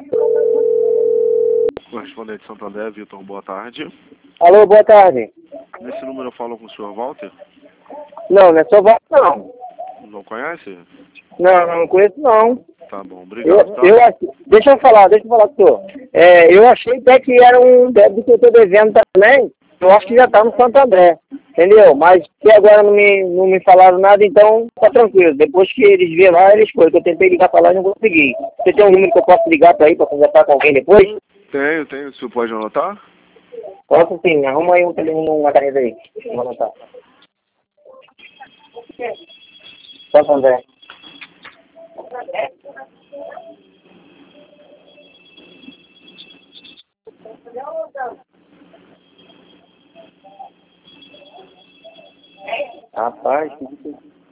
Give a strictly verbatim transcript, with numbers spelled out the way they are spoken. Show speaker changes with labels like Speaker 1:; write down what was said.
Speaker 1: Correspondente Santo André, Vitor, boa tarde.
Speaker 2: Alô, boa tarde.
Speaker 1: Nesse número eu falo com o senhor Walter?
Speaker 2: Não, não é só Walter, não.
Speaker 1: Não conhece?
Speaker 2: Não, não conheço, não.
Speaker 1: Tá bom,
Speaker 2: Eu,
Speaker 1: obrigado, tá?
Speaker 2: eu, ach- deixa eu falar, deixa eu falar com o senhor. É, eu achei até que era um débito que eu estou devendo também. Eu acho que já está no Santo André, entendeu? Mas que agora não me, não me falaram nada, então tá tranquilo. Depois que eles vierem lá, eles foram. Eu tentei ligar para lá e não consegui. Você tem um número que eu posso ligar para aí, para conversar com alguém depois?
Speaker 1: Tenho, tenho. O senhor pode anotar?
Speaker 2: Posso sim, arruma aí um telefone, uma caneta aí. Vou anotar. Santo André. Rapaz, que difícil.